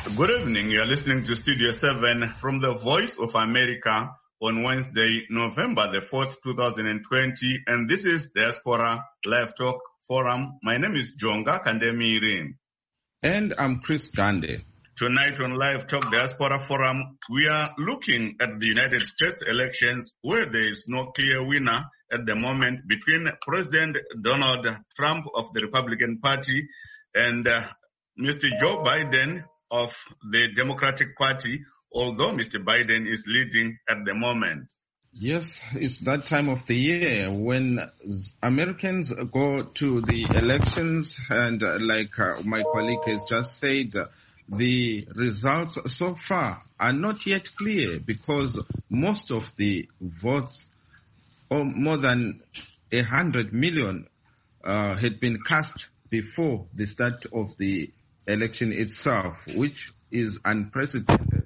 Good evening. You are listening to Studio 7 from the Voice of America on Wednesday, November the 4th, 2020. And this is Diaspora Live Talk Forum. My name is Jonga Kandemiri. And I'm Chris Gande. Tonight on Live Talk Diaspora Forum, we are looking at the United States elections where there is no clear winner at the moment between President Donald Trump of the Republican Party and Mr. Joe Biden of the Democratic Party, although Mr. Biden is leading at the moment. Yes, it's that time of the year when Americans go to the elections, and like my colleague has just said, the results so far are not yet clear because most of the votes, or more than 100 million, had been cast before the start of the election itself, which is unprecedented.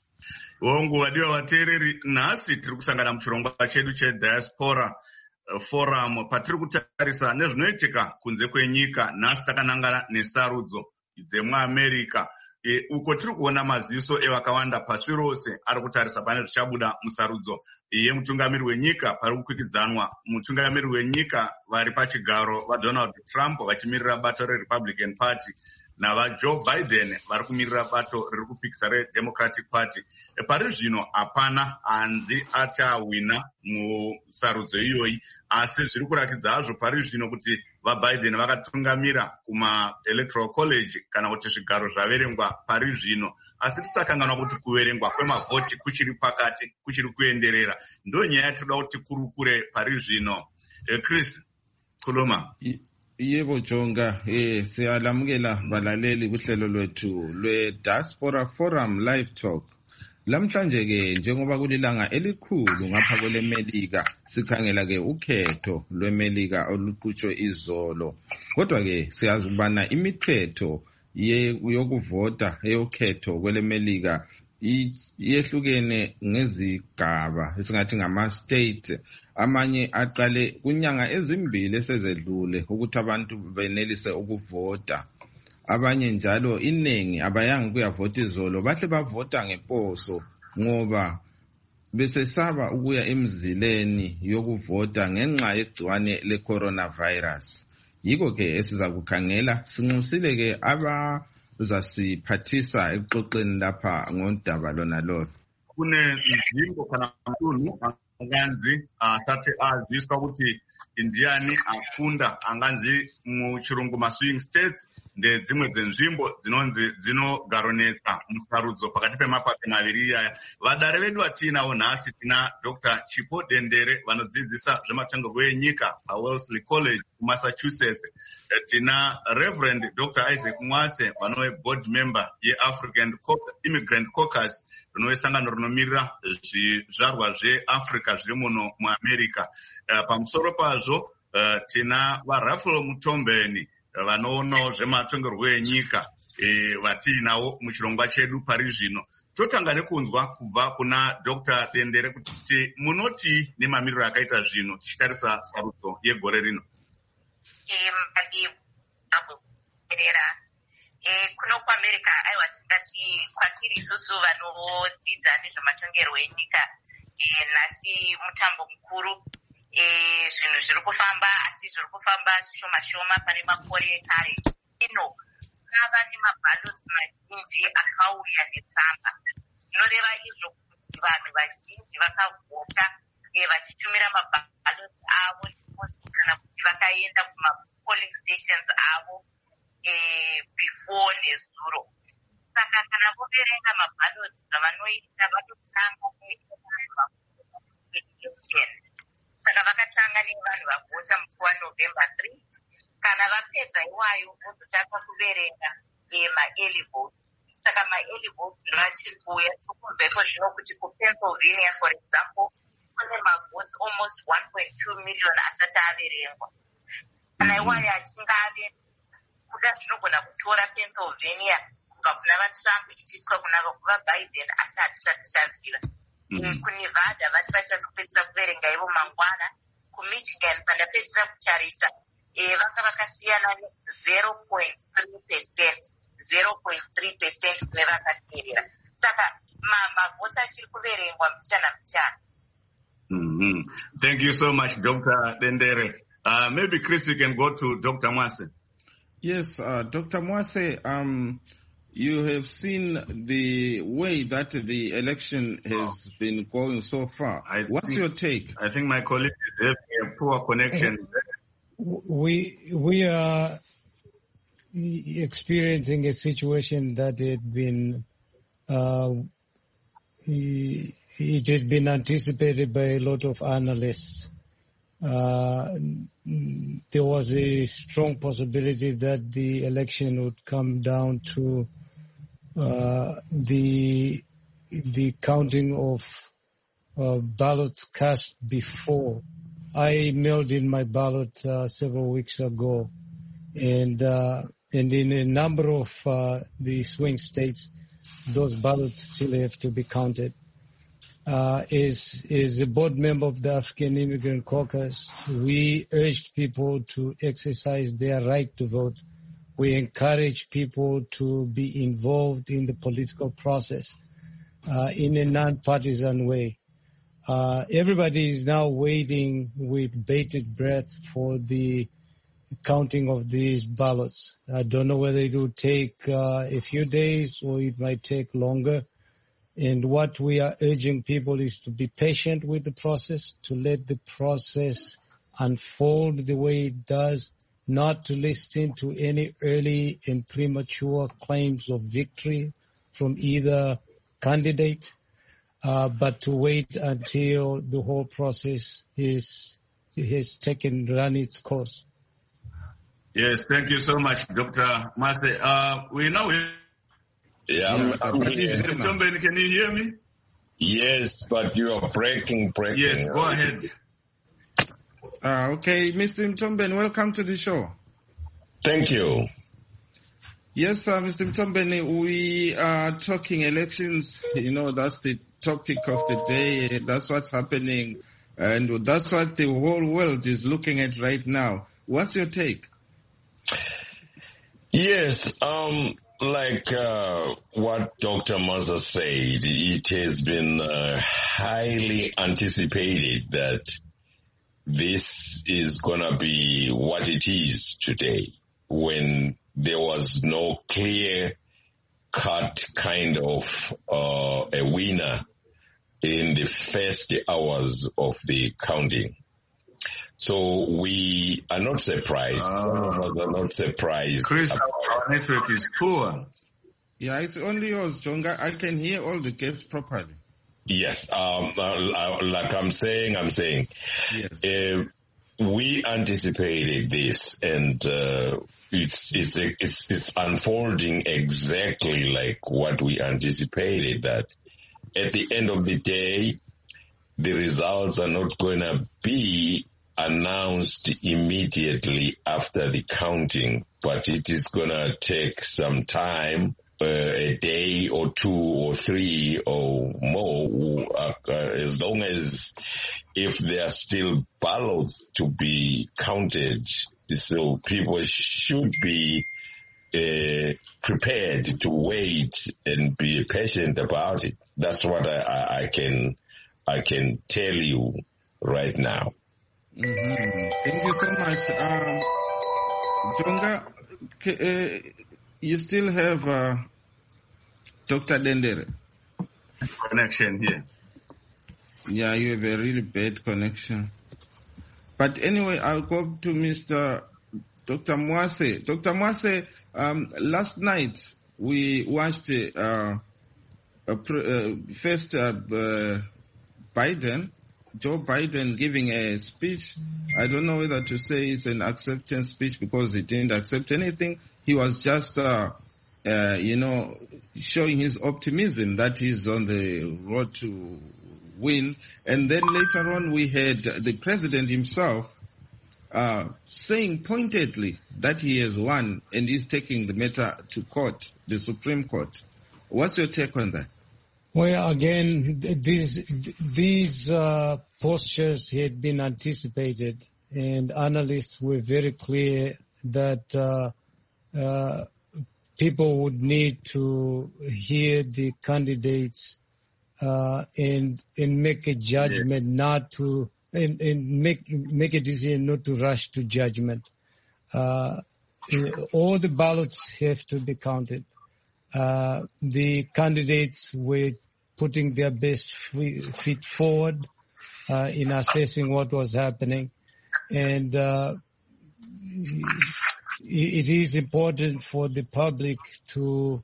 Wadiwa watereri nasi tiri kusangana muchirongwa chedu cheDiaspora Forum patiri kutarisa nezvinoitika kunze kwenyika. Nasi takanangana nesarudzo dzemuAmerica uko tiri kuona maziso evakawanda pasi rose ari kutarisa pane zvichabuda musarudzo yemutungamiri wenyika pari kukwikwidzanwa. Mutungamiri wenyika vari pachigaro vaDonald Trump vachimirira bato reRepublican Party navaJoe Biden vari kumirira bato riri kupikisa reDemocratic Party. Pari zvino hapana anzi achawina musarudzo iyoyi, asi zviri kurakidza hazvo pari zvino kuti vaBiden vakatungamira kuma-electoral college kana kuti zvigaro zvaverengwa pari zvino. Asi tisakanganwa kuti kuverengwa kwemavhoti kuchiri pakati, kuchiri kuenderera. Ndo nyaya yatinoda kuti kurukure pari zvino. Chris, khuluma. Yebo Jonga, siyalamukela balaleli kuhlelo lwethu lwe-Diaspora Forum Live Talk. Lamhlanje ke njengoba kulilanga elikhulu ngapha kwelemelika sikhangela ke ukhetho lwemelika oluqhutshwe izolo. Kodwa ke siyazi ukubana imithetho yokuvota eyokhetho kwelemelika yehlukene ngezigaba esingathi ngama-state. Amanye aqale kunyanga ezimbili esezedlule ukuthi abantu benelise ukuvota. Abanye njalo iningi abayanga kuyavota izolo bahle bavota ngeposo ngoba besesaba ukuya emzileni yokuvota ngenxa yegciwane le-coronavirus. Yiko ke esiza kukhangela sinxusile ke abazasiphathisa ekuxoxeni lapha ngodaba lona lolo. Kune nzvimbo kana matunhu anganzi asati aziswa kuti indiani akunda, anganzi muchirungu ma-swing states, ndedzimwe dzenzvimbo dzinonzi dzinogaronetsa musarudzo pakati pemapato maviri iyaya. Vadare vedu vatinawo nhasi tina Dr. Chipo Dendere vanodzidzisa zvematongerwo enyika paWellesley College kuMassachusetts. Tina Reverend Dr. Isaac Mwase vanove board member yeAfrican Immigrant Caucus, rinove sangano rinomirira zvizvarwa zveAfrica zviri muno muAmerica. Pamusoro pazvo tina vaRafael Mutombeni vanoonawo zvematongerwo enyika vatiinawo muchirongwa chedu pari zvino. Totanga nekunzwa kubva kuna Dr. Dendere kuti munoti nemamiriro akaita zvino tichitarisa sarudzo yegore rino. Kuno kuAmerica aiwa tingati kwatiri isusu vanodzidza nezvematongerwo enyika nhasi mutambo mukuru. Zvinhu zviri kufamba asi zviri kufamba zvishoma shoma pane makore ekare. Ino ava nemabhalots mazhinji akauya netsamba. Zvinoreva izvo kuti vanhu vazhinji vakavhota vachitumira mabhalots avo kana kuti vakaenda kuma-polling stations avo before nezuro. Saka kana voverenga mabhalots zvavanoita vanotanga saka vakatanga nevanhu vavhota musi waNovember 3. Kana vapedza iwayo vozotanga kuverenga ma-early votes. Saka ma-early votes vachiri kuuya tikumveko zvino kuti kuPennsylvania for example kune mavotes almost 1.2 million asati averengwa. Kana iwayo achinga ave kuda zvinogona kutora Pennsylvania kubva kuna vaTrump ichiiswa kuna vaBiden asi hatisati taziva. KuNevada vati vachazopedzisa kuverenga ivo mangwana. KuMichigan pandapedzisa kutarisa vanga vakasiyana 0.3% 0.3% nevakateerera. Saka mavhoti achiri kuverengwa mbichana. Thank you so much, Dr. Dendere. Maybe, Chris, we can go to Dr. Mwase. Yes, Dr. Mwase, you have seen the way that the election has been going so far. What's your take? I think my colleague is having a poor connection. We are experiencing a situation that had been it had been anticipated by a lot of analysts. There was a strong possibility that the election would come down to the counting of ballots cast before. I mailed in my ballot several weeks ago, and in a number of the swing states, those ballots still have to be counted. As a board member of the African Immigrant Caucus, we urged people to exercise their right to vote. We encourage people to be involved in the political process in a non-partisan way. Everybody is now waiting with bated breath for the counting of these ballots. I don't know whether it will take a few days or it might take longer. And what we are urging people is to be patient with the process, to let the process unfold the way it does, not to listen to any early and premature claims of victory from either candidate, but to wait until the whole process has run its course. Yes, thank you so much, Dr. Master. We know. Yeah, I'm here. Mr. Mtombeni, can you hear me? Yes, but you are breaking. Yes, go ahead. Okay, Mr. Mtombeni, welcome to the show. Thank you. Yes, Mr. Mtombeni, we are talking elections. You know, that's the topic of the day. That's what's happening. And that's what the whole world is looking at right now. What's your take? Yes, like what Dr. Maza said, it has been highly anticipated that this is going to be what it is today, when there was no clear-cut kind of a winner in the first hours of the counting. So we are not surprised. Some of us are not surprised. Chris, our network is poor. Yeah, it's only yours, Jonga. I can hear all the guests properly. Yes, like I'm saying. Yes. We anticipated this, and it's unfolding exactly like what we anticipated. That at the end of the day, the results are not going to be announced immediately after the counting, but it is going to take some time, a day or 2 or 3 or more, as long as if there are still ballots to be counted. So people should be prepared to wait and be patient about it. That's what I can tell you right now. Mm-hmm. Thank you so much. Jonga, you still have Dr. Dendere? Connection here. Yeah, you have a really bad connection. But anyway, I'll go to Mr. Dr. Mwase. Dr. Mwase, last night we watched first Joe Biden giving a speech. I don't know whether to say it's an acceptance speech because he didn't accept anything. He was just, showing his optimism that he's on the road to win. And then later on we had the president himself saying pointedly that he has won and is taking the matter to court, the Supreme Court. What's your take on that? Well, again, these postures had been anticipated, and analysts were very clear that people would need to hear the candidates and make a judgment, not to and make a decision not to rush to judgment. All the ballots have to be counted. The candidates were putting their best feet forward in assessing what was happening, and it is important for the public to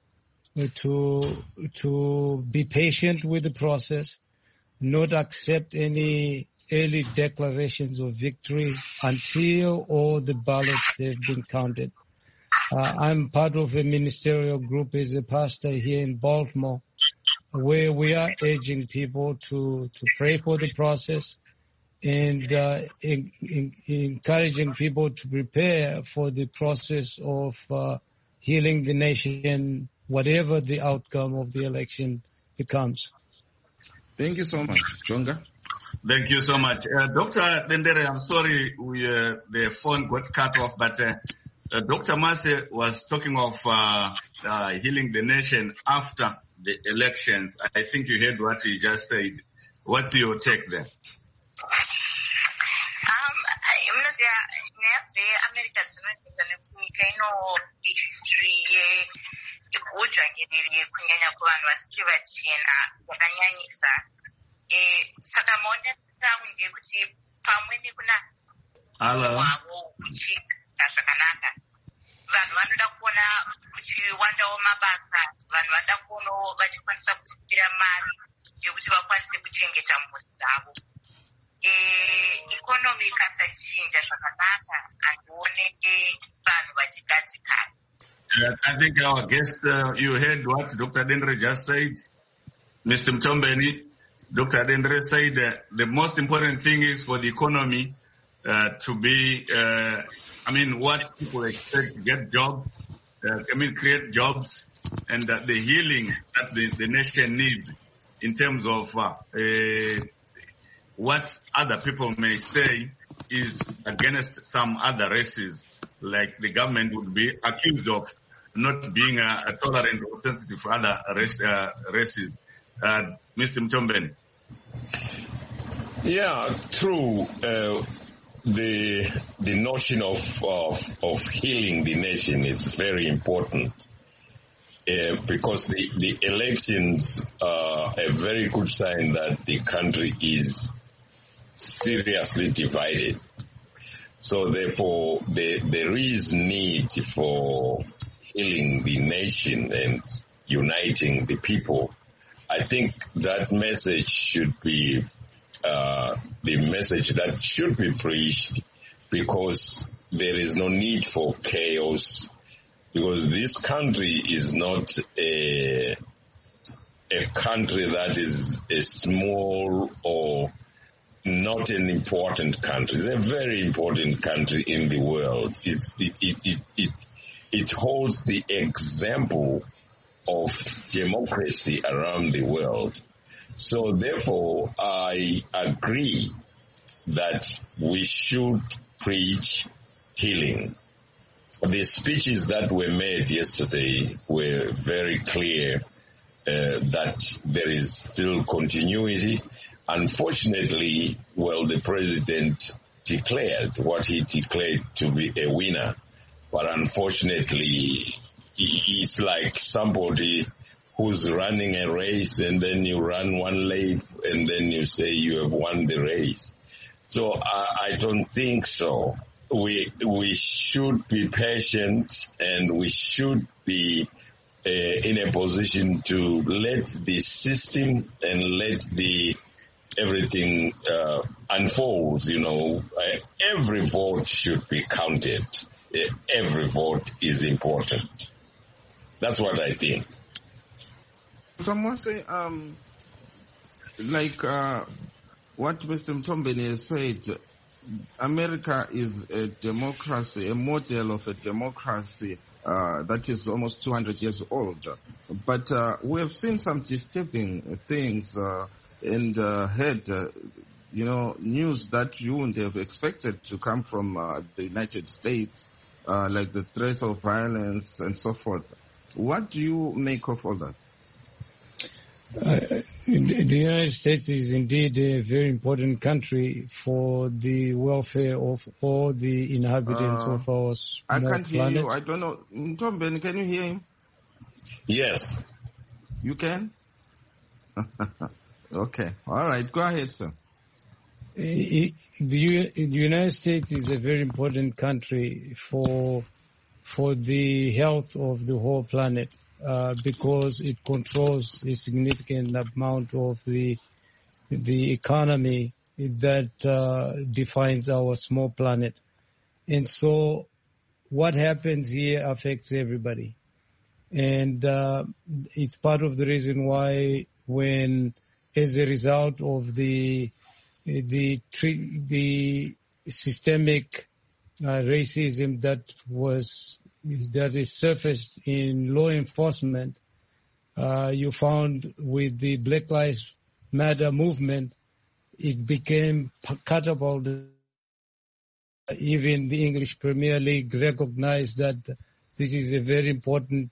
be patient with the process, not accept any early declarations of victory until all the ballots have been counted. I'm part of a ministerial group as a pastor here in Baltimore, where we are urging people to pray for the process and encouraging people to prepare for the process of healing the nation, whatever the outcome of the election becomes. Thank you so much, Jonga. Thank you so much. Dr. Dendere, I'm sorry the phone got cut off, but Dr. Mase was talking of healing the nation after the elections. I think you heard what he just said. What's your take there? America history yekudzvanyiriri kunyanya kuvanhu vasiri vachena yakanyanyisa. Saka maonesa ndekuti pamwe nekuna wavo kuchiita zvakanaka, vanhu vanoda kuona kuchiwandawo mabasa, vanhu vanoda kuonawo vachikwanisa kutsvakira mari yekuti vakwanise kuchengeta mhuri dzavo. Ikonomi ikasachinja zvakanaka handioneke vanhu vachigadzikana. I think our guest, you heard what Dr. Dendere just said. Mr. Mtombeni, Dr. Dendere said the most important thing is for the economy to be, what people expect to get jobs, create jobs, and the healing that the nation needs in terms of what other people may say is against some other races, like the government would be accused of not being tolerant or sensitive for other races. Mr. Mtombeni. Yeah, true. The notion of healing the nation is very important because the elections are a very good sign that the country is seriously divided. So therefore, there is need for healing the nation and uniting the people. I think that message should be the message that should be preached, because there is no need for chaos, because this country is not a country that is a small or not an important country. It's a very important country in the world. It holds the example of democracy around the world. So therefore, I agree that we should preach healing. The speeches that were made yesterday were very clear that there is still continuity. Unfortunately, the president declared what he declared to be a winner. But unfortunately, it's like somebody who's running a race and then you run one lap and then you say you have won the race. So I don't think so. We should be patient and we should be in a position to let the system and let everything unfold. Every vote should be counted. Every vote is important. That's what I think. Someone say, what Mr. Mtombeni has said, America is a democracy, a model of a democracy that is almost 200 years old. But we have seen some disturbing things and heard, news that you wouldn't have expected to come from the United States, like the threat of violence and so forth. What do you make of all that? The United States is indeed a very important country for the welfare of all the inhabitants of our small I can't planet. hear you. I don't know. Ntomben, can you hear him? Yes. You can? Okay. All right. Go ahead, sir. The United States is a very important country for the health of the whole planet because it controls a significant amount of the economy that defines our small planet. And so what happens here affects everybody. And it's part of the reason why when, as a result of the systemic racism that is surfaced in law enforcement, you found with the Black Lives Matter movement, it became catapulted. Even the English Premier League recognized that this is a very important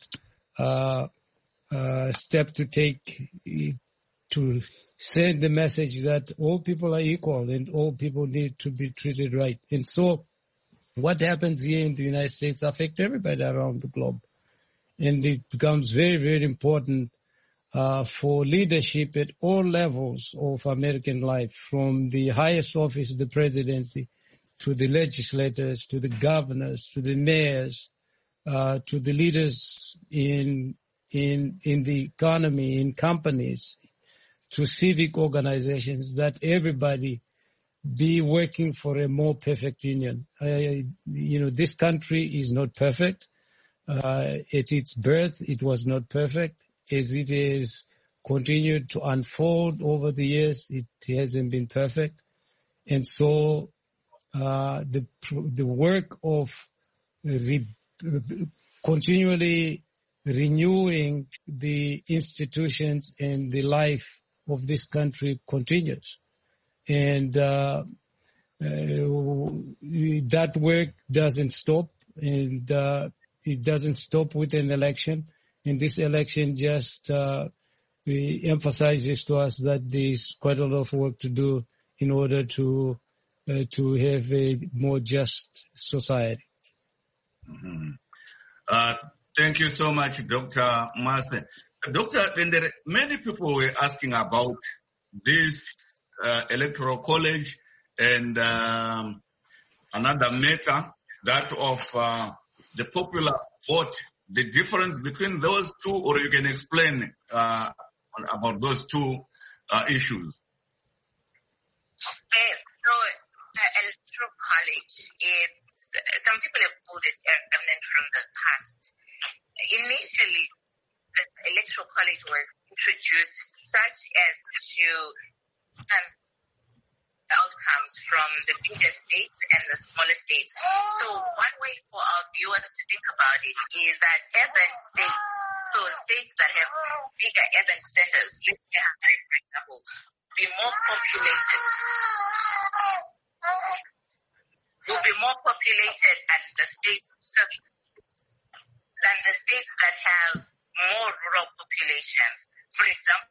step to take to send the message that all people are equal and all people need to be treated right. And so what happens here in the United States affects everybody around the globe. And it becomes very, very important for leadership at all levels of American life, from the highest office, the presidency, to the legislators, to the governors, to the mayors, to the leaders in the economy, in companies, to civic organizations, that everybody be working for a more perfect union. This country is not perfect. At its birth, it was not perfect. As it has continued to unfold over the years, it hasn't been perfect. And so the work of continually renewing the institutions and the life of this country continues. And that work doesn't stop, and it doesn't stop with an election. And this election just emphasizes to us that there's quite a lot of work to do in order to have a more just society. Mm-hmm. Thank you so much, Dr. Mase. Doctor, then many people were asking about this electoral college and another matter, that of the popular vote, the difference between those two, or you can explain about those two issues. Yes, so the electoral college, some people have called it a remnant from the past. Initially, the electoral college was introduced such as to outcomes from the bigger states and the smaller states. So one way for our viewers to think about it is that urban states, so states that have bigger urban centers, let's say, for example, will be more populated than the states that have more rural populations. For example,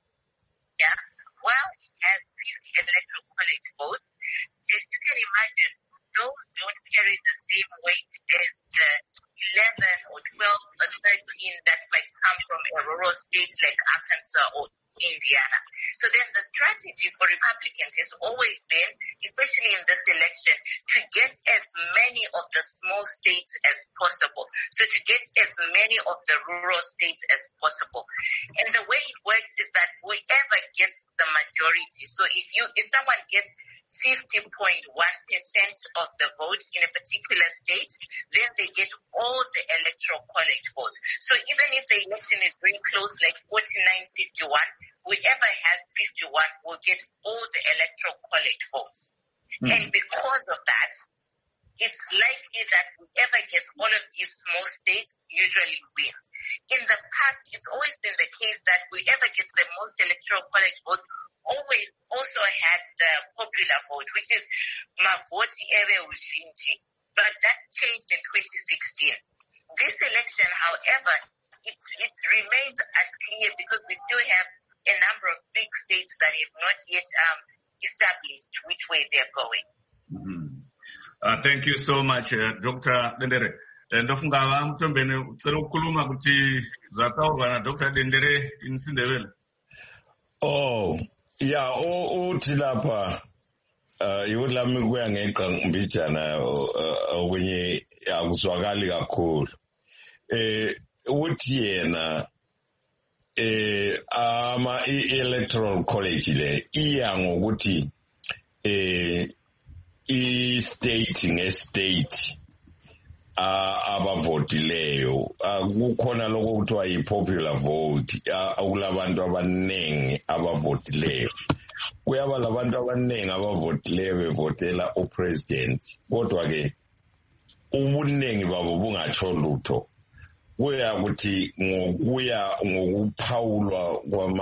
while it has these electoral college votes, as you can imagine, those don't carry the same weight as the 11 or 12 or 13 that might come from a rural state like Arkansas or Indiana. So then the strategy for Republicans has always been, especially in this election, to get as many of the small states as possible. So to get as many of the rural states as possible. And the way it works is that whoever gets the majority, so if someone gets 50.1% of the vote in a particular state, then they get all the electoral college votes. So even if the election is very close, like 49-51, whoever has 51 will get all the electoral college votes. Mm-hmm. And because of that, it's likely that whoever gets all of these small states usually wins. In the past, it's always been the case that whoever gets the most electoral college votes always also had the popular vote, which is Mavoti Ewe Ushinji. But that changed in 2016. This election, however, it remains unclear because we still have a number of big states that have not yet established which way they're going. Thank you so much, Dr. Dendere. Ndofunga vamutombeni utsere kukhuluma kuti zvataurwa naDr. Dendere inSindebele. Oh, yeah, uthi lapha iwe lami kuya ngeqa mbijana okunye akuzwakali kakhulu. Uthi yena electoral college le iya ngokuthi i-state nge-state abavotileyo kukhona lokho kuthiwa yi-popular vote akulabantu abaningi abavotileyo. Kuyaba labantu abaningi abavotileyo bevotela upresident, kodwa-ke ubuningi babo bungatsho lutho. Kuya kuthi ngokuphawulwa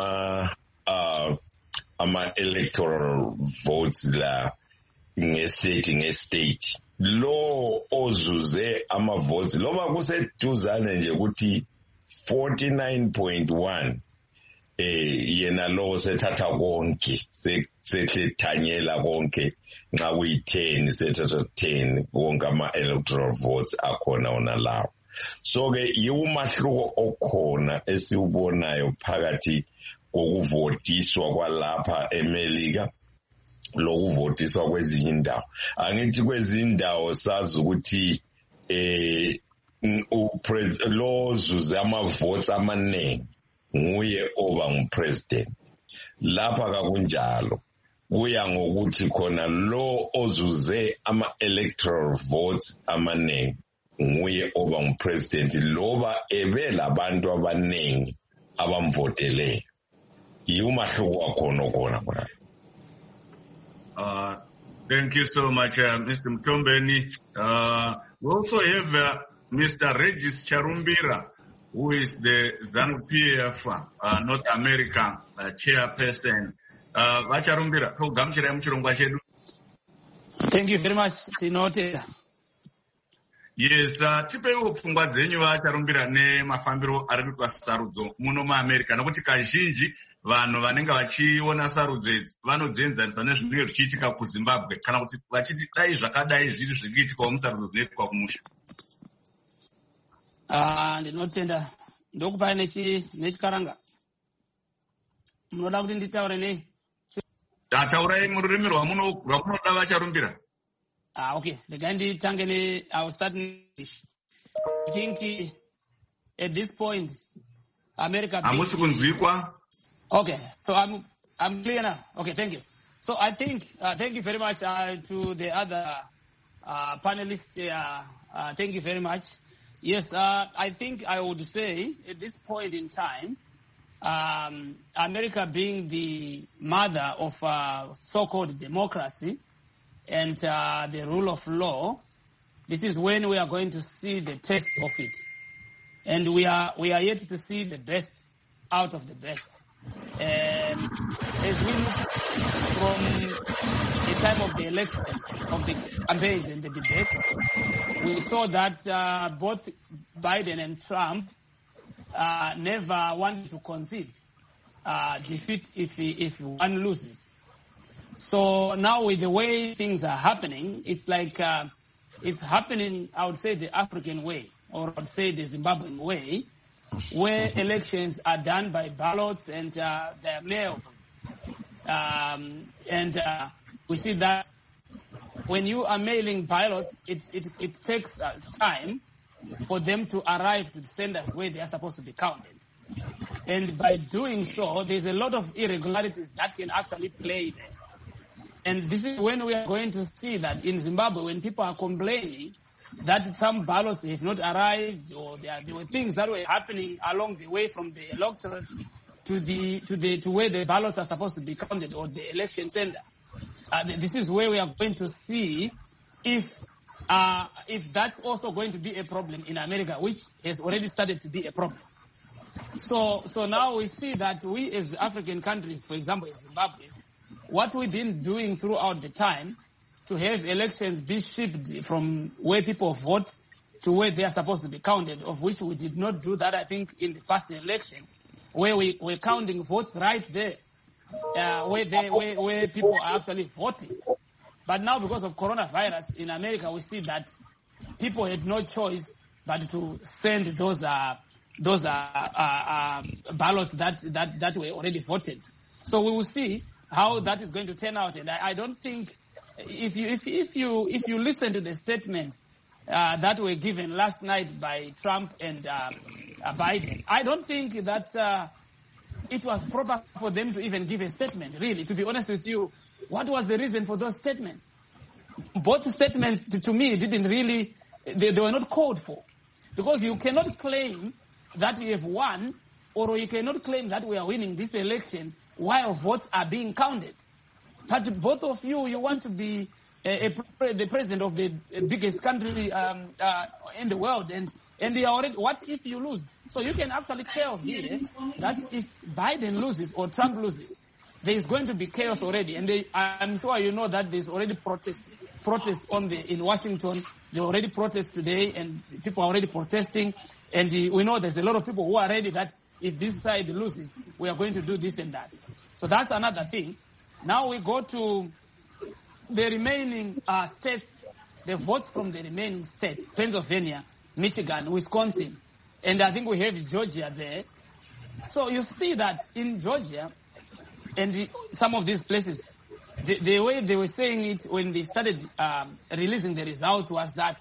ama-electoral votes la nge-state lo ozuze ama-votes loba kuseduzane nje ukuthi 49.1 yena lo sethatha konke sethanyela konke nxa kuyi-10 sethatha 10 konke ama-electoral votes akhona wona lawo. So-ke yiwumahluko okhona esiwubonayo phakathi kokuvotiswa kwalapha eMelika lokuvotiswa kwezinye indawo. Angithi kwezinye indawo sazi ukuthi lo ozuze ama-votes amaningi nguye oba ngupresident. Lapha kakunjalo. Kuya ngokuthi khona lo ozuze ama-electoral votes amaningi nguye oba ngupresident loba ebe labantu abaningi abamvoteleyo. Yiwumahluko wakhona khona. Thank you so much, Mr. Mtombeni. We also have Mr. Regis Charumbira, who is the ZANU-PF North America chairperson. Vacharumbira, togamuchira muchirongwa chedu. Thank you very much, Tinote. Yes, tipeiwo pfungwa dzenyu vacharumbira nemafambiro ari kuitwa sarudzo muno muAmerica, nokuti kazhinji vanhu vanenge vachiona sarudzo idzi vanodzienzanisa nezvinenge zvichiitika kuZimbabwe, kana kuti vachiti dai zvakadai zviri zvichiitikawo musarudzo dzinoitwa kumusha. Ndinotenda ndokupai nechikaranga. Munoda kuti nditaure nei? Taurai mururimi rwamunoda vacharumbira. Okay. I'll start in English. I think at this point, America. Okay, so I'm clear now. Okay, thank you. So I think thank you very much to the other panelists. Thank you very much. Yes, I think I would say at this point in time, America being the mother of so-called democracy and the rule of law, this is when we are going to see the test of it. And we are yet to see the best out of the best. As we look from the time of the elections, of the campaigns and the debates, we saw that both Biden and Trump never wanted to concede defeat if one loses. So now with the way things are happening, it's like it's happening, I would say, the African way, or I would say the Zimbabwean way, where elections are done by ballots and they're mailed. And we see that when you are mailing ballots, it takes time for them to arrive to the senders where they are supposed to be counted. And by doing so, there's a lot of irregularities that can actually play there. And this is when we are going to see that in Zimbabwe, when people are complaining that some ballots have not arrived, or there were things that were happening along the way from the electorate to where the ballots are supposed to be counted, or the election center. This is where we are going to see if that's also going to be a problem in America, which has already started to be a problem. So now we see that we as African countries, for example, in Zimbabwe, what we've been doing throughout the time to have elections be shipped from where people vote to where they are supposed to be counted, of which we did not do that, I think, in the past election, where we were counting votes right there, where people are actually voting. But now, because of coronavirus in America, we see that people had no choice but to send those ballots that were already voted. So we will see how that is going to turn out. And I don't think, if you listen to the statements that were given last night by Trump and Biden, I don't think that it was proper for them to even give a statement, really. To be honest with you, what was the reason for those statements? Both statements, to me, didn't really, they were not called for. Because you cannot claim that you have won, or you cannot claim that we are winning this election while votes are being counted. But both of you want to be the president of the biggest country in the world, and they are already, what if you lose? So you can actually tell here that if Biden loses or Trump loses, there is going to be chaos already. And I'm sure you know that there's already protests in Washington. They already protest today, and people are already protesting. And we know there's a lot of people who are ready that if this side loses, we are going to do this and that. So that's another thing. Now we go to the remaining states, the votes from the remaining states, Pennsylvania, Michigan, Wisconsin, and I think we have Georgia there. So you see that in Georgia and some of these places, the way they were saying it when they started releasing the results was that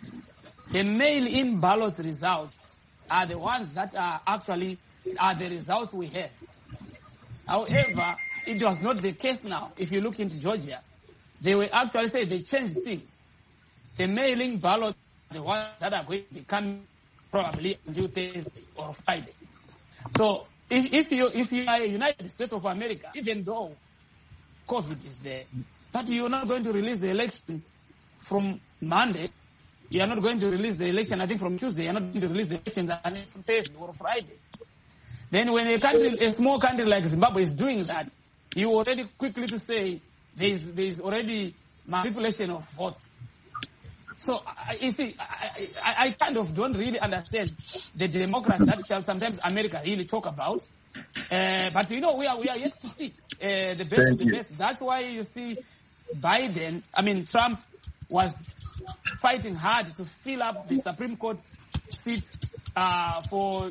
the mail-in ballot results are the ones that are actually the results we have. However, it was not the case now. If you look into Georgia, they were actually saying they changed things. The mail-in ballot are the ones that are going to be coming probably until Thursday or Friday. So if you are United States of America, even though COVID is there, but you're not going to release the elections from Monday, you are not going to release the election, I think, from Tuesday, you're not going to release the elections until Thursday or Friday. Then when a small country like Zimbabwe is doing that, you already quickly to say there's already manipulation of votes. So, you see, I kind of don't really understand the democracy that sometimes America really talk about. But, you know, we are yet to see the best of the best. That's why you see Trump was fighting hard to fill up the Supreme Court seat for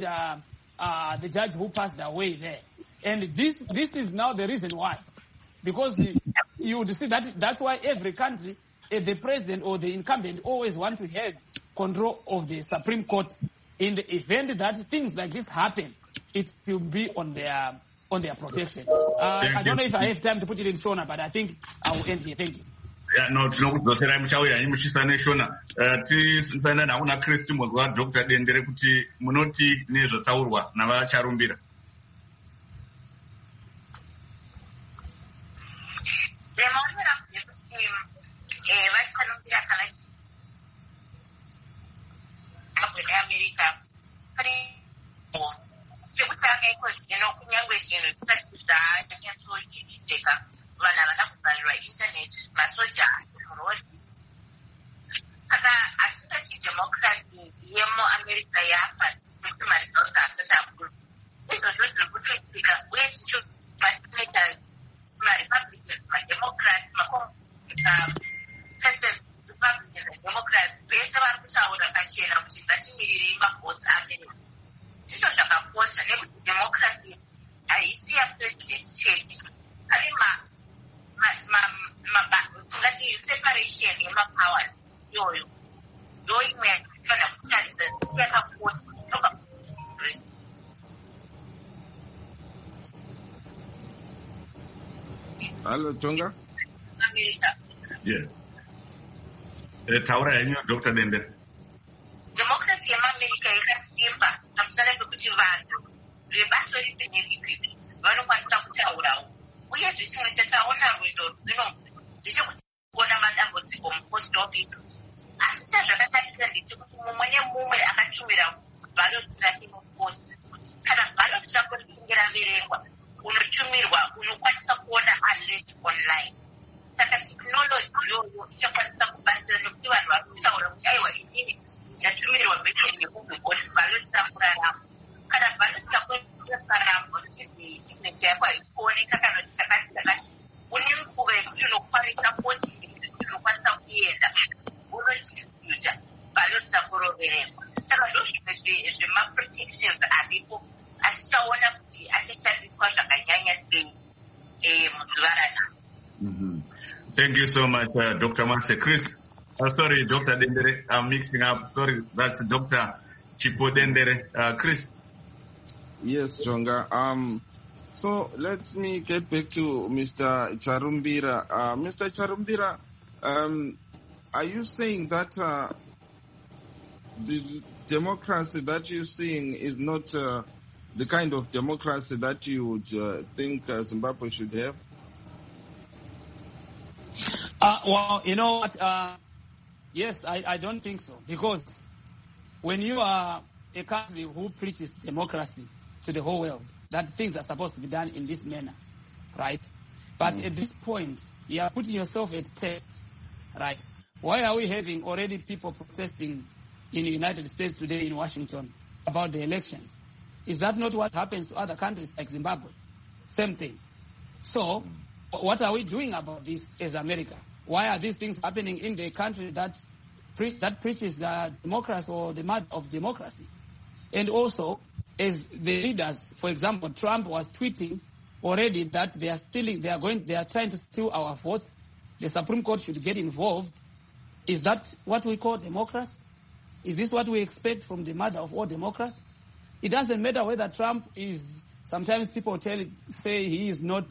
the judge who passed away there. And this is now the reason why. Because you would see that's why every country, the president or the incumbent always want to have control of the Supreme Court. In the event that things like this happen, it will be on their protection. I don't know if I have time to put it in Shona, but I think I will end here. Thank you. No, tinokudzosera muchauya imuchisane Shona. Tisana nauna Kristi muzwa Dr. Dendere kuti munoti nezvotaurwa navacharumbira. Hello, Tonga? Yeah. Taura yenyu Dr. Dendere. Democracy yemuAmerica yakasimba pamusana pekuti vanhu vebato ripenye vanokwanisa kutaurawo. Uyezve chimwe chataona rwendo rwuno ndechekuti kuona madambudziko mupost office. Asi chazvakatarisa ndechekuti mumwe nemumwe akatumira ballot rake mupost. Kana ballot rako richinge raverengwa, unotumirwa, unokwanisa kuona alert online. Saka technology iyoyo ichakwanisa kubatsira nekuti vanhu vari kutaura kuti aiwa inini Mm-hmm. Thank you so much, Dr. Mase. Chris, sorry, Dr. Dendere, I'm mixing up. Sorry, that's Dr. Chipo Dendere. Chris. Yes, Jonga. So let me get back to Mr. Charumbira. Mr. Charumbira, are you saying that the democracy that you're seeing is not the kind of democracy that you would think Zimbabwe should have? Well, you know what? Yes, I don't think so. Because when you are a country who preaches democracy to the whole world, that things are supposed to be done in this manner, right? But at this point, you are putting yourself at test, right? Why are we having already people protesting in the United States today in Washington about the elections? Is that not what happens to other countries like Zimbabwe? Same thing. So, what are we doing about this as America? Why are these things happening in the country that preaches democracy or the mother of democracy? And also, as the leaders, for example, Trump was tweeting already that they are trying to steal our votes. The Supreme Court should get involved. Is that what we call democracy? Is this what we expect from the mother of all democracy? It doesn't matter whether Trump is. Sometimes people say he is not.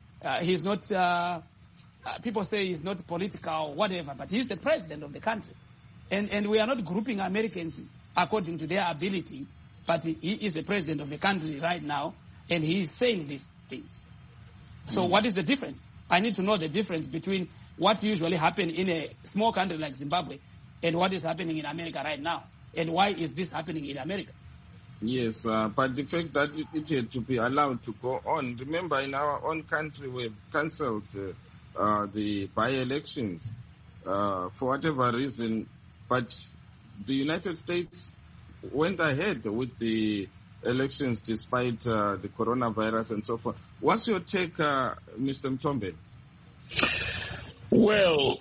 People say he's not political or whatever, but he's the president of the country, and we are not grouping Americans according to their ability. But he is the president of the country right now, and he is saying these things. So what is the difference? I need to know the difference between what usually happens in a small country like Zimbabwe and what is happening in America right now. And why is this happening in America? Yes, but the fact that it had to be allowed to go on. Remember, in our own country, we've cancelled the by-elections for whatever reason. But the United States went ahead with the elections despite the coronavirus and so forth. What's your take, Mr. Mtombe? Well,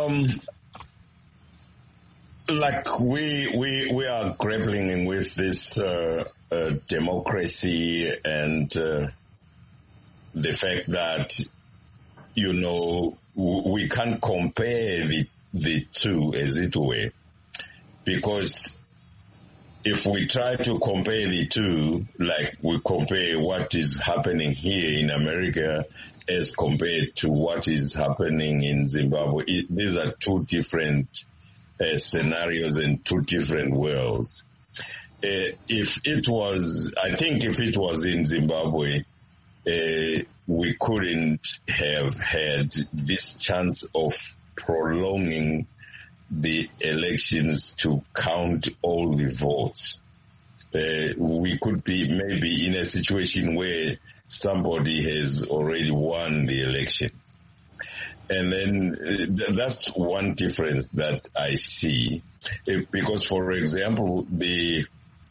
like we are grappling with this democracy and the fact that, you know, we can't compare the two, as it were, because if we try to compare the two, like we compare what is happening here in America as compared to what is happening in Zimbabwe, these are two different scenarios and two different worlds. If it was in Zimbabwe, we couldn't have had this chance of prolonging the elections to count all the votes. We could be maybe in a situation where somebody has already won the election. And then that's one difference that I see. Because, for example, the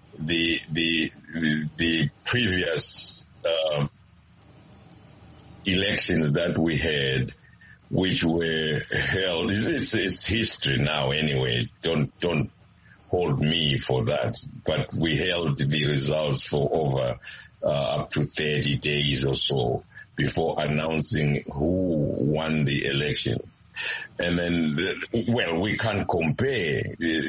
previous elections that we had, which were held, it's history now anyway, don't hold me for that, but we held the results for over up to 30 days or so before announcing who won the election. And then, well, we can't compare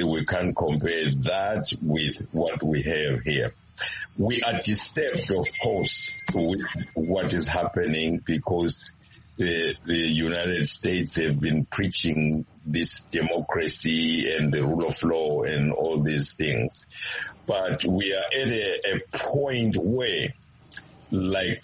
that with what we have here. We are disturbed, of course, with what is happening because the United States have been preaching this democracy and the rule of law and all these things. But we are at a point where, like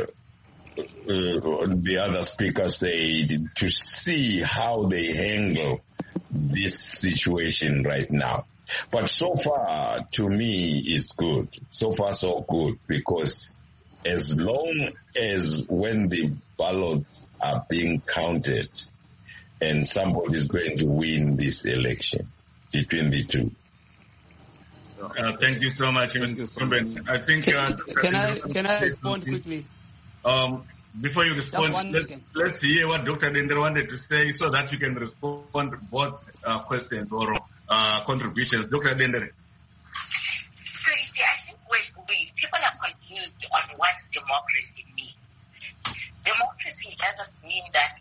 the other speaker said, to see how they handle this situation right now. But so far, to me, it's good. So far, so good, because as long as when the ballots are being counted and somebody is going to win this election between the two. Thank you so much, Mr. Sumben. I think... Can I respond quickly? Before you respond, let's hear what Dr. Dendere wanted to say so that you can respond to both questions or contributions. Dr. Dendere. So you see, I think people are confused on what democracy means. Democracy doesn't mean that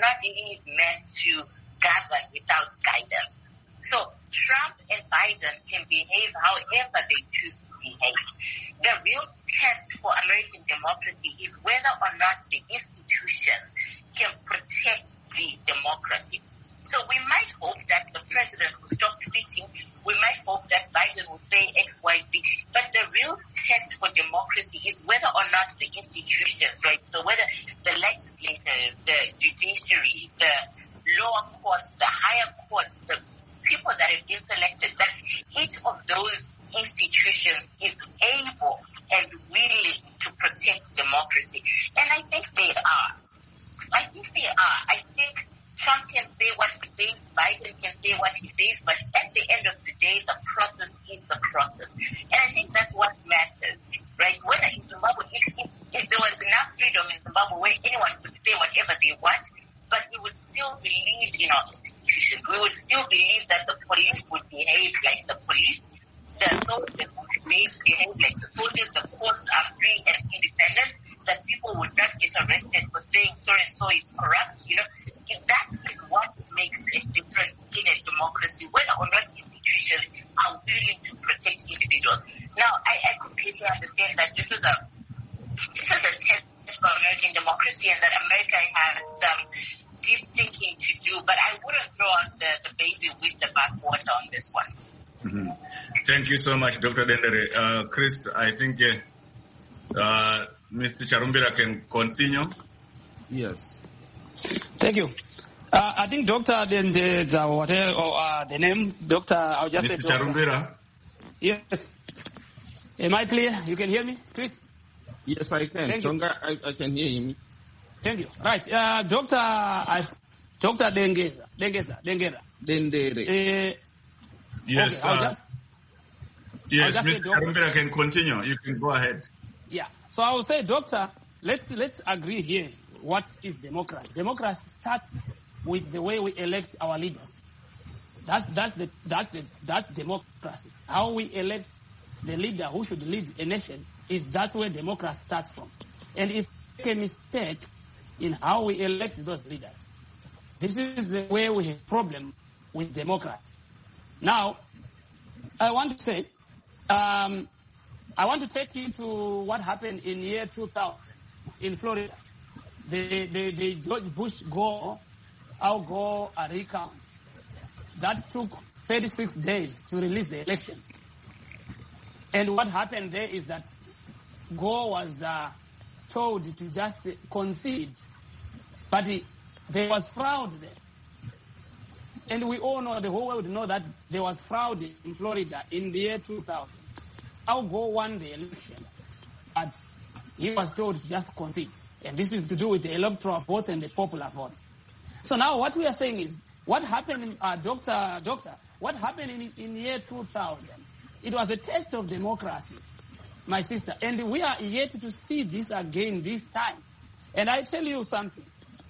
not meant to govern without guidance. So Trump and Biden can behave however they choose to behave. The real test for American democracy is whether or not the institutions can protect the democracy. So we might hope that the president will stop tweeting. We might hope that Biden will say X, Y, Z. But the real test for democracy is whether or not the institutions, right? So whether the legislature, the judiciary, the lower courts, the higher courts, the people that have been selected, that each of those institutions is able and willing to protect democracy. And I think they are. I think Trump can say what he says, Biden can say what he says, but at the end of the day, the process is the process. And I think that's what matters, right? Whether in Zimbabwe, if there was enough freedom in Zimbabwe where anyone could say whatever they want, but we would still believe in our institutions. We would still believe that the police would behave like the police, the soldiers would behave like the soldiers, the courts are free and independent, that people would not get arrested for saying so-and-so is corrupt, That is what makes a difference in a democracy, whether or not institutions are willing to protect individuals. Now, I completely understand that this is a test for American democracy and that America has some deep thinking to do, but I wouldn't throw out the baby with the bathwater on this one. Mm-hmm. Thank you so much, Dr. Dendere. Chris, I think Mr. Charumbira can continue. Yes. Thank you. I think Dr. Dendere, the name, Dr. I'll just say Mr. Charumbira. Yes. Am I clear? You can hear me, Chris? Yes, I can. Tonga, I can hear him. Thank you. Right. Dr. Dendere. Yes. Okay, yes, Mr. Charumbira can continue. You can go ahead. Yeah. So I will say, Doctor, let's agree here. What is democracy? Democracy starts with the way we elect our leaders. That's democracy. How we elect the leader who should lead a nation that's where democracy starts from. And if we make a mistake in how we elect those leaders, this is the way we have problem with democracy. Now, I want to say, I want to take you to what happened in year 2000 in Florida. The George Bush Gore recount. That took 36 days to release the elections. And what happened there is that Gore was told to just concede, but there was fraud there. And we all know, the whole world know that there was fraud in Florida in the year 2000. Al Gore won the election, but he was told to just concede. And this is to do with the electoral votes and the popular votes. So now what we are saying is, what happened, Doctor, what happened in year 2000? It was a test of democracy, my sister. And we are yet to see this again this time. And I tell you something.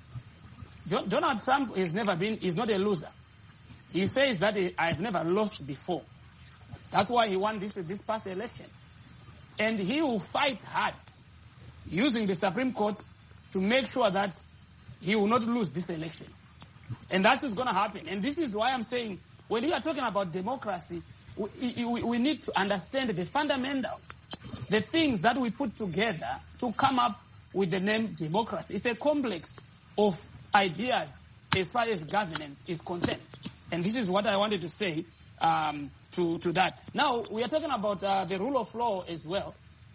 Donald Trump is not a loser. He says that I've never lost before. That's why he won this past election. And he will fight hard using the Supreme Court to make sure that he will not lose this election. And that is going to happen. And this is why I'm saying, when you are talking about democracy, we need to understand the fundamentals, the things that we put together to come up with the name democracy. It's a complex of ideas as far as governance is concerned. And this is what I wanted to say to that. Now, we are talking about the rule of law as well.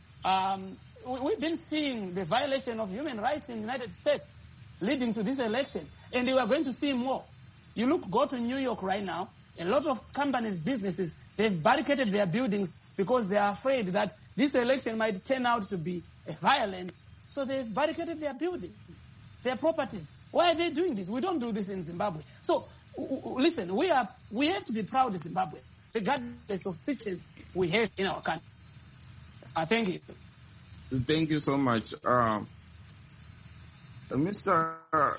We've been seeing the violation of human rights in the United States leading to this election, and we are going to see more. Go to New York right now, a lot of companies, businesses, they've barricaded their buildings because they are afraid that this election might turn out to be violent, so they've barricaded their buildings, their properties. Why are they doing this? We don't do this in Zimbabwe. So, listen, we have to be proud of Zimbabwe, regardless of situations we have in our country. Thank you. Thank you so much. Mr.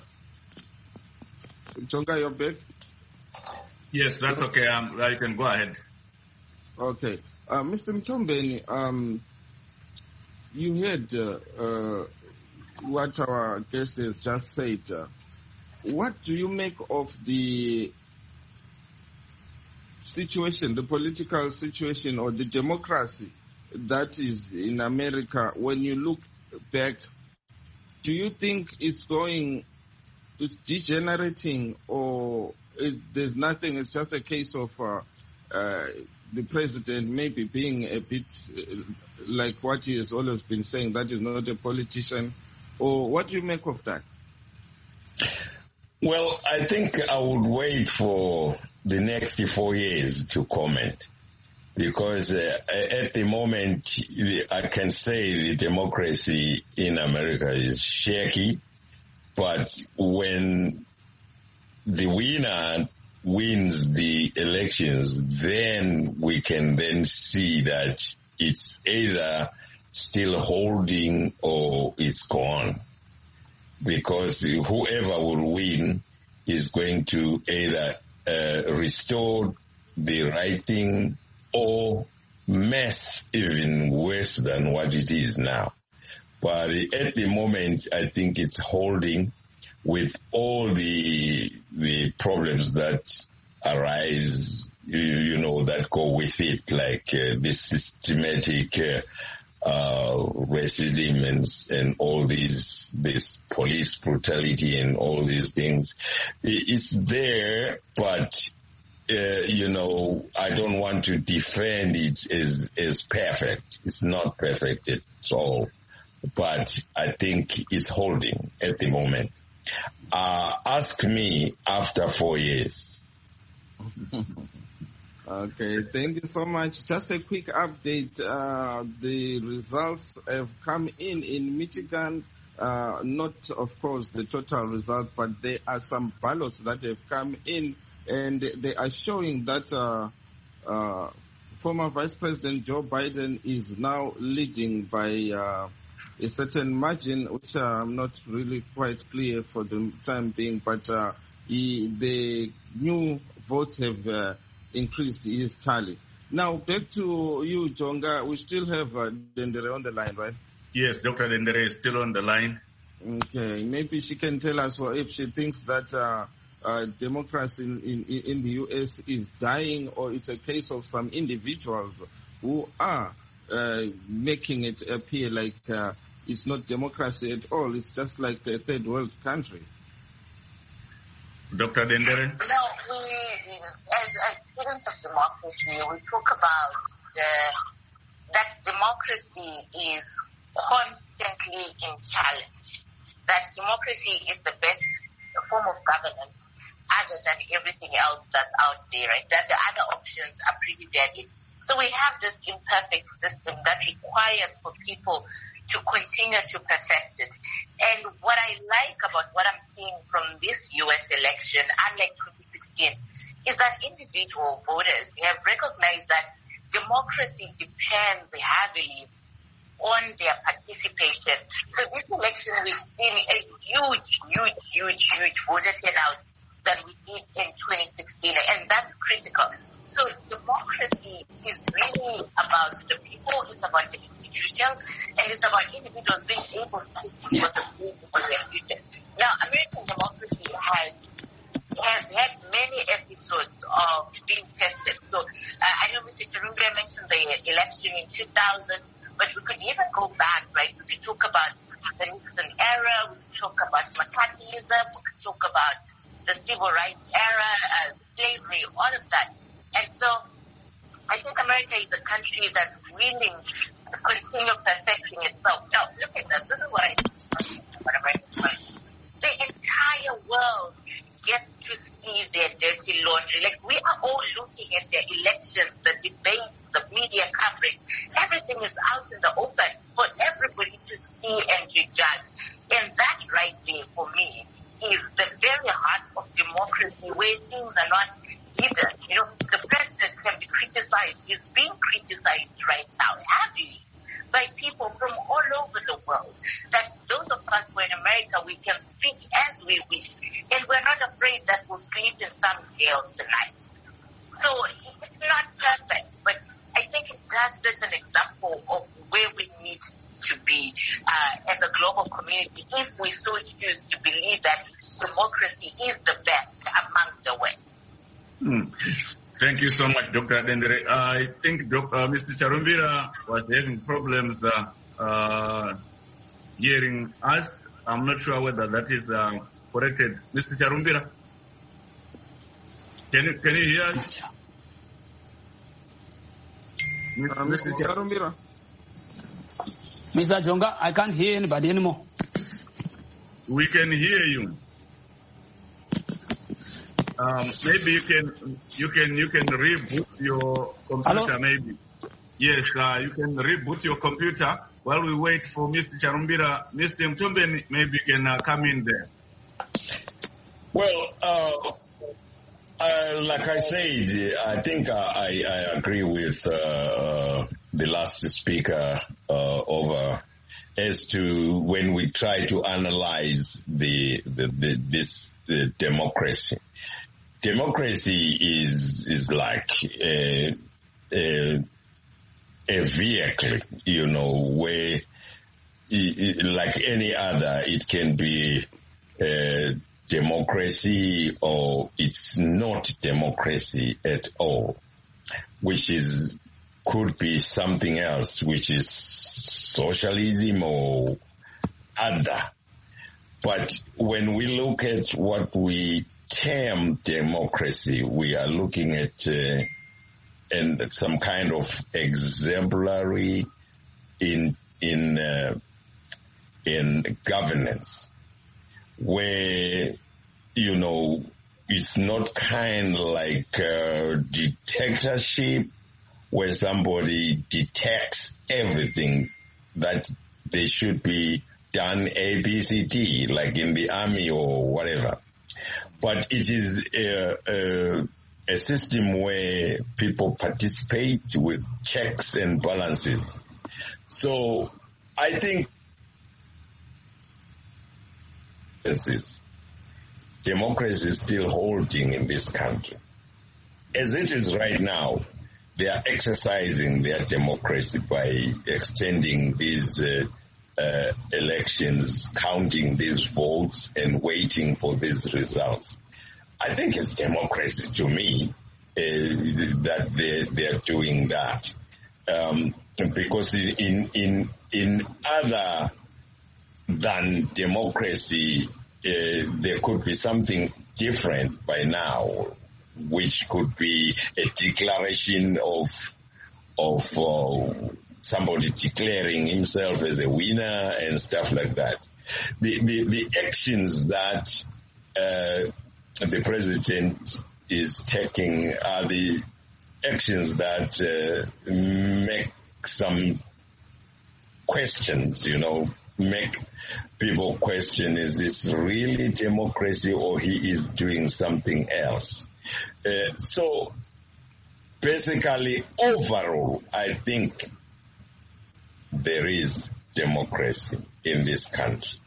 Tonga, you're back? Yes, that's okay. You can go ahead. Okay. Mr. Mtombeni, you heard what our guest has just said. what do you make of the situation, the political situation or the democracy that is in America? When you look back, do you think it's degenerating, or there's nothing, it's just a case of the president maybe being a bit like what he has always been saying, that is not a politician? Or what do you make of that? Well, I think I would wait for the next 4 years to comment, because at the moment I can say the democracy in America is shaky, but when the winner wins the elections, then we can then see that it's either still holding or it's gone. Because whoever will win is going to either restore the right thing or mess even worse than what it is now. But at the moment, I think it's holding, with all the problems that arise, that go with it, like this systematic racism and all this police brutality and all these things. It's there, but I don't want to defend it as perfect. It's not perfect at all, but I think it's holding at the moment. Ask me after 4 years. Okay, thank you so much. Just a quick update. The results have come in Michigan. Not, of course, the total result, but there are some ballots that have come in, and they are showing that former Vice President Joe Biden is now leading by a certain margin, which I'm not really quite clear for the time being, but the new votes have increased his tally. Now, back to you, Jonga. We still have Dendere on the line, right? Yes, Dr. Dendere is still on the line. Okay, maybe she can tell us if she thinks that democracy in the U.S. is dying, or it's a case of some individuals who are making it appear like it's not democracy at all. It's just like a third world country. Dr. Dendere? No, as students of democracy, we talk about that democracy is constantly in challenge. That democracy is the best form of governance other than everything else that's out there, right? That the other options are pretty deadly. So we have this imperfect system that requires for people to continue to perfect it. And what I like about what I'm seeing from this U.S. election, unlike 2016, is that individual voters have recognized that democracy depends heavily on their participation. So this election, we've seen a huge voter turnout than we did in 2016, and that's critical. So democracy is really about the people, it's about the institutions, and it's about individuals being able to take responsibility for their future. Now, American democracy has had many episodes of being tested. So I know Mr. Chirunga mentioned the election in 2000, but we could even go back, right? We could talk about the Nixon era, we could talk about McCarthyism, we could talk about the civil rights era, slavery, all of that. And so I think America is a country that's willing to continue perfecting itself. Now, look at this. This is what I think about America. The entire world gets to see their dirty laundry. Like, we are all looking at the elections, the debates, the media coverage. Everything is out in the open for everybody to see and to judge. And that right there, for me, is the very heart of democracy, where things are not hidden. The president can be criticized. He's being criticized right now, heavily, by people from all over the world. That those of us who are in America, we can speak as we wish. And we're not afraid that we'll sleep in some jail tonight. So it's not perfect, but I think it does set an example of where we need to be as a global community, if we so choose to believe that democracy is the best among the West. Thank you so much, Dr. Dendere. I think Mr. Charumbira was having problems hearing us. I'm not sure whether that is corrected. Mr. Charumbira, can you hear us? Mr. Charumbira. Mr. Jonga, I can't hear anybody anymore. We can hear you. Maybe you can reboot your computer. Hello? Maybe. Yes, you can reboot your computer while we wait for Mr. Charumbira. Mr. Mtombeni, maybe you can come in there. Well, like I said, I think I agree with the last speaker over as to when we try to analyze the democracy. Democracy is like a vehicle, where like any other, it can be democracy or it's not democracy at all, which could be something else, which is socialism or other. But when we look at what we term democracy, we are looking at some kind of exemplary in governance, where it's not kind of like a dictatorship where somebody detects everything that they should be done A, B, C, D, like in the army or whatever. But it is a system where people participate with checks and balances. So I think democracy is still holding in this country. As it is right now, they are exercising their democracy by extending these elections, counting these votes, and waiting for these results. I think it's democracy to me that they're doing that, because in other than democracy, there could be something different by now, which could be a declaration of somebody declaring himself as a winner and stuff like that. The actions that the president is taking are the actions that make some questions, make people question, is this really democracy or he is doing something else? So basically, overall, I think there is democracy in this country.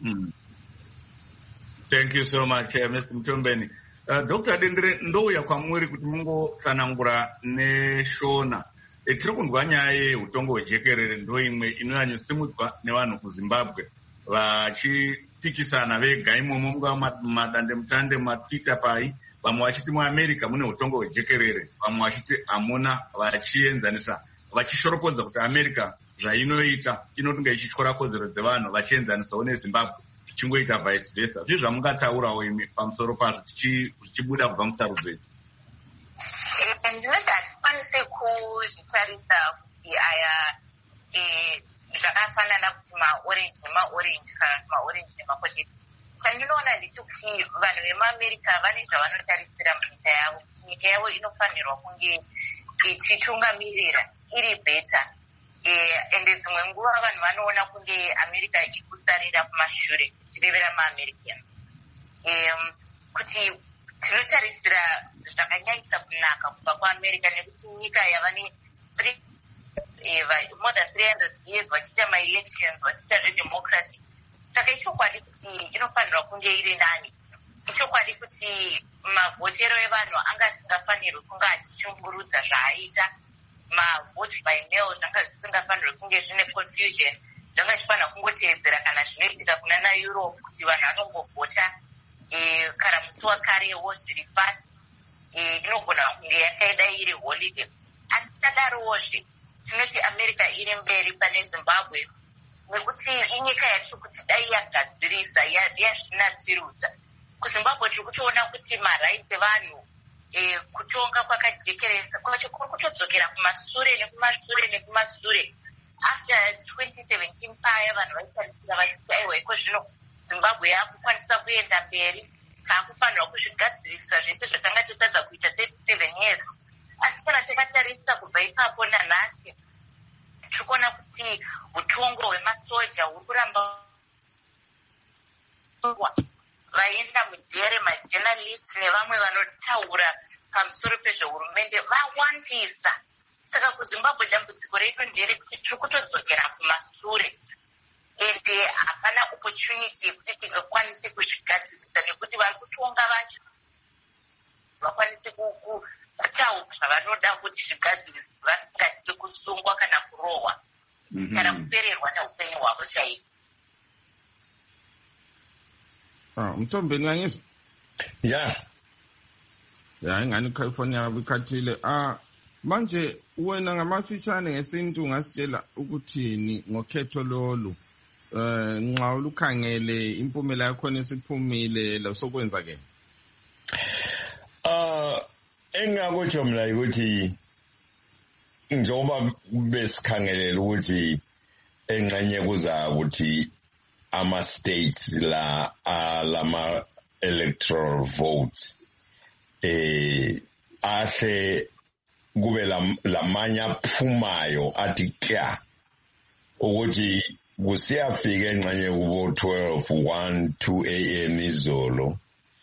Thank you so much, Mr. Mtombeni. Dr. Dendere, ndouya kwamuri kuti mungotsanangura neshona. Tiri kunzwa nyaya yeutongo hwejekerere ndo imwe inonyanyosimudzwa nevanhu kuZimbabwe vachipikisana vega imomo mumadandemutande mumatwitter pai, vamwe vachiti muAmerica mune utongo hwejekerere, vamwe vachiti hamuna, vachienzanisa, vachishorokodza kuti America zvainoita inotunga ichityora kodzero dzevanhu vachienzanisawo neZimbabwe zvichingoita vice versa. Zvizvi zvamungataurawo imi pamusoro pazvo tichibuda kubva musarudzo idzi? Ndinoti hatikwanise kuzvitarisa kuti aya zvakafanana kuti maorenji nemaorenji kana kuti maorenji nemapotato. Chandinoona ndechekuti vanhu vemuAmerica vane zvavanotarisira munyika yavo. Nyika yavo inofanirwa kunge ichitungamirira iri beta. Ende dzimwe nguva vanhu vanoona kunge America iri kusarira kumashure tichirevera maAmerican. Kuti tinotarisira zvakanyaisa kunaka kubva kuAmerica nekuti nyika yava more than 300 years vachiita maelections, vachiita zvedemocracy. Saka ichokwadi kuti inofanirwa kunge iri nani. Ichokwadi kuti mavhotero evanhu anga asingafanirwi kunge achichungurudza zvaaita. Mavote by mail zvanga zvisingafanirwi kunge zvine confusion. Zvanga zvifanira kungoteedzera kana zvinoitika kuna naEurope kuti vanhu vanongovhota kana musi wakarewo zviri pasi inogona kunge yakaida iri holiday. Asi tadarowozve tinoti America iri mberi pane Zimbabwe nekuti inyika yacho kuti dai yagadzirisa yazvinatsirudza. KuZimbabwe tiri kutoona kuti marights evanhu kutonga kwakajekeresa kwacho kuri kutodzokera kumashure nekumashure. After 2017 paya vanhu vaitarisira vachiti aiwa iko zvino Zimbabwe yakukwanisa kuenda mberi, taakufanirwa kuzvigadzirisa zvese zvatanga tatadza kuita 37 years. Asi kana takatarisa kubva ipapo nanhasi tiri kuona kuti utongo hwemasoja huri kuramba vaenda mujere, majournalists nevamwe vanotaura pamusoro pezvehurumende vawandisa. Saka kuZimbabwe dambudziko redu nderekuti tiri kutodzokera kumashure ende hapana opportunity yekuti tingakwanise kuzvigadzirisa nekuti vari kutonga vacho vakwanise kutaura zvavanoda kuti zvigadziriswe vasingatidi kusungwa kana kurohwa kana kupererwa neupenyu hwavo chaiko. Mtombeni wanyizwa? Ya ingani California wikhathile. Manje wena ngamafishane ngesintu ungasitshela ukuthini ngokhetho lolu nxa ulukhangele impumela yakhona esiphumile lasokwenza ke? Engakutsho mina ukuthi njengoba besikhangelela ukuthi engxenye kuza ukuthi ama-states lama electoral votes ahle kube lamanye aphumayo athi kya ukuthi kusiyafika engxenye kubo 12:1-2 AM izolo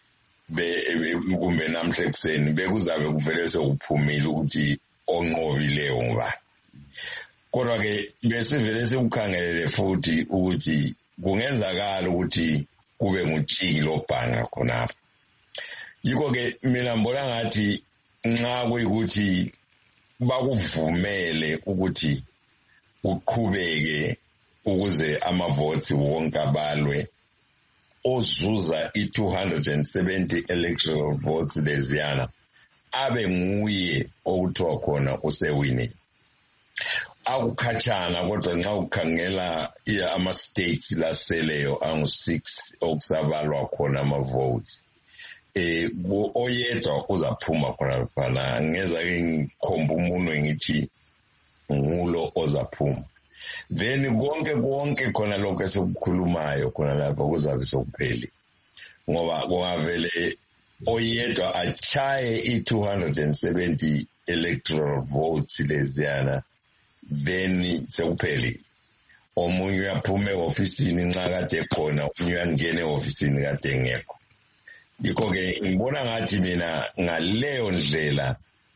kumbe namhla ekuseni bekuzabe kuvele sekuphumile ukuthi onqobileyo ngubani. Kodwa ke besivele sekukhangelele futhi ukuthi kungenzakala ukuthi kube nguTshiki lobhanga khonapho. Yikho ke mina mbona ngathi nxa kuyikuthi bakuvumele ukuthi uqhubeke ukuze ama-votes wonke abalwe, ozuza i-270 electoral votes leziyana abe nguye okuthiwa khona usewinile. Akukhatshana kodwa nxa ukhangela ama-states laseleyo angu-6 okusabalwa khona ama-votes oyedwa uzaphuma khona phana. Ngeza-ke ngikhomba umunwe ngithi ngulo ozaphuma. Then konke khona lokho esikukhulumayo khona lapha kuzabe sokupheli ngoba kungavele oyedwa achaye i-270 electoral votes leziyana then sekupheli. Omunye uyaphuma e-ofisini nxa kade ekhona, omunye uyangena e-ofisini kade engekho. Yikho-ke ngibona ngathi mina ngaleyo ndlela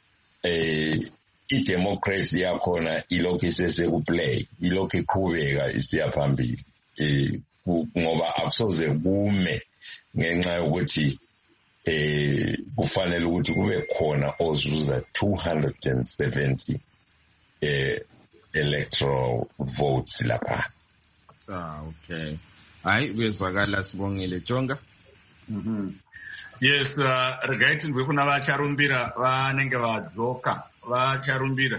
i-democracy yakhona ilokhu isesekuplay, ilokhu iqhubeka isiya phambili ngoba akusoze kume ngenxa yokuthi kufanele ukuthi kube khona ozuza 270 electoral votes lapha. Okay. Hayi bezwakala sibongile Jonga. Yes, regaiti ndwe kuna vacharumbira vanenge vadzoka vacharumbira.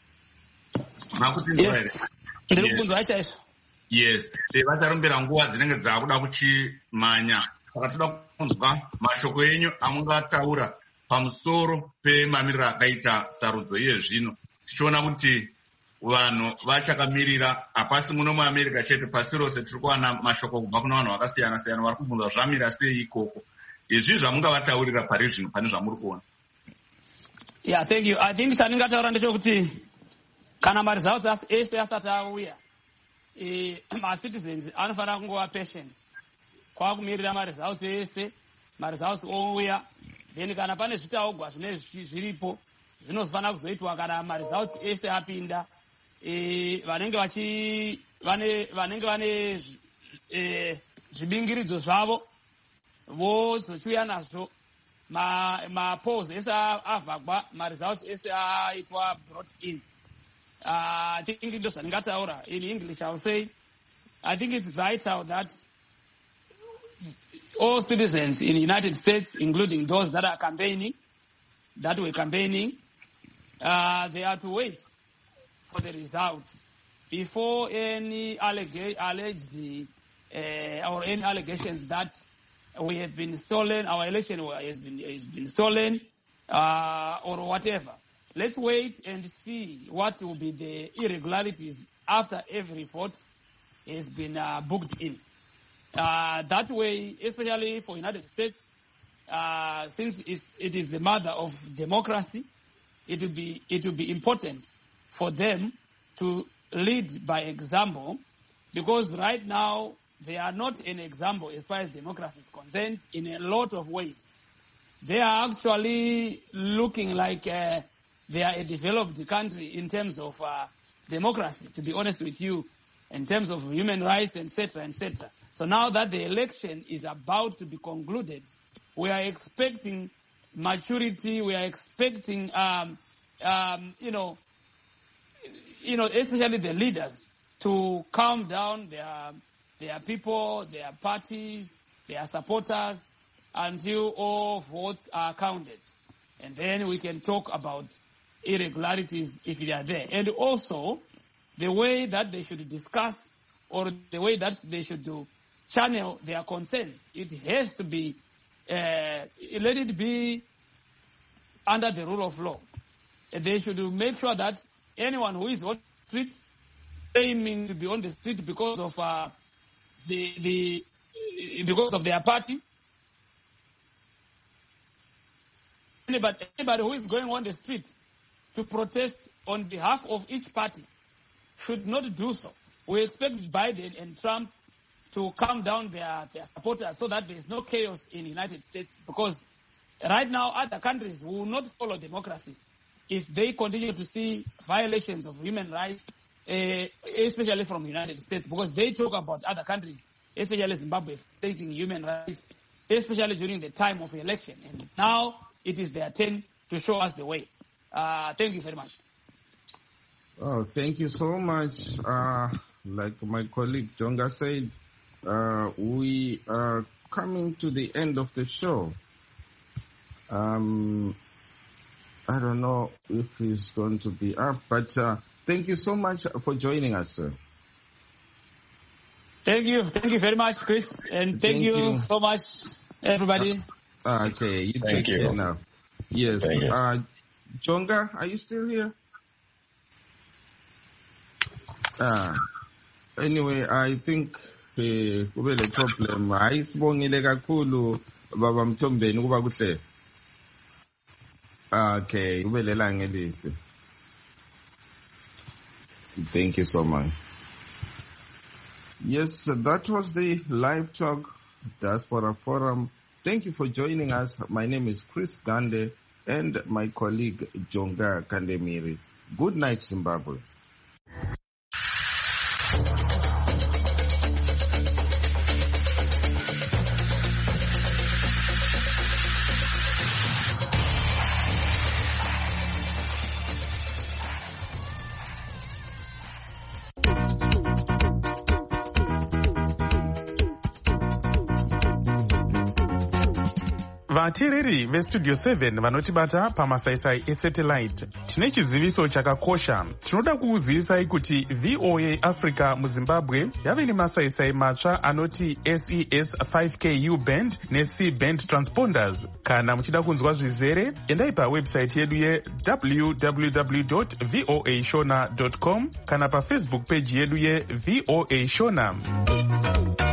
Yes. Ndiri kubvunza chaizvo. Yes, vacharumbira nguva dzinenge dzakuda kuchimanya. Saka toda kunzwa mashoko enyu amungataura pamusoro pemamiriro akaita sarudzo yezvino. Tichiona kuti vanhu vachakamirira hapasi muno muAmerica chete, pasi rose tiri kuwana mashoko kubva kuna vanhu vakasiyana siyana vari kubvunza zvamira sei ikoko. Izvi zvamungavataurira pari zvino pane zvamuri kuona? Yeah, thank you. I think chandingataura ndechekuti kana maresults ese asati auya, ma-citizens anofanira kungova patient kwakumirira maresults ese, maresults ouya, then kana pane zvitaugwa zvine zviripo zvinofanira kuzoitwa kana maresults ese apinda, vanenge vane zvibingiridzo zvavo vozochiuya nazvo, mapolls ese avhagwa, maresults ese aitwa brought in. I think ndo zvandingataura in English. I will say I think it's vital that all citizens in the United States, including those that were campaigning, they are to wait for the results before any alleged or any allegations that we have been stolen, our election has been stolen, or whatever. Let's wait and see what will be the irregularities after every vote has been booked in. That way, especially for United States, since it is the mother of democracy, it will be important for them to lead by example, because right now they are not an example as far as democracy is concerned in a lot of ways. They are actually looking like they are a developed country in terms of democracy, to be honest with you, in terms of human rights, etc., etc. So now that the election is about to be concluded, we are expecting maturity. We are expecting, especially the leaders to calm down their people, their parties, their supporters, until all votes are counted. And then we can talk about irregularities if they are there. And also, the way that they should discuss or the way that they should channel their concerns, it has to be, let it be under the rule of law. They should make sure that anyone who is on the street, aiming to be on the street because of because of their party, anybody who is going on the street to protest on behalf of each party should not do so. We expect Biden and Trump to calm down their supporters so that there is no chaos in the United States, because right now other countries will not follow democracy if they continue to see violations of human rights, especially from the United States, because they talk about other countries, especially Zimbabwe, taking human rights, especially during the time of the election. And now it is their turn to show us the way. Thank you very much. Oh, thank you so much. Like my colleague Jonga said, we are coming to the end of the show. I don't know if he's going to be up, but thank you so much for joining us, sir. Thank you very much, Chris, and thank you so much, everybody. Okay, you take care now. Yes. Jonga, are you still here? Anyway, I think kube le problem. Ayisibongile kakhulu baba Mthombeni kuba kuhle. Okay, kube lelanga elihle. Thank you so much. Yes, that was the live talk Diaspora Forum. Thank you for joining us. My name is Chris Gande and my colleague Jonga Kandemiri. Good night, Zimbabwe. Vateereri vestudio 7 vanotibata pamasaisai esatellite, tine chiziviso chakakosha. Tinoda kukuzivisai kuti VOA Africa muZimbabwe yave nemasaisai matsva anoti SES 5K U-band ne-C-band transponders. Kana muchida kunzwa zvizere, endai pawebsite yedu www.voashona.com kana pafacebook page yedu yeVOA Shona.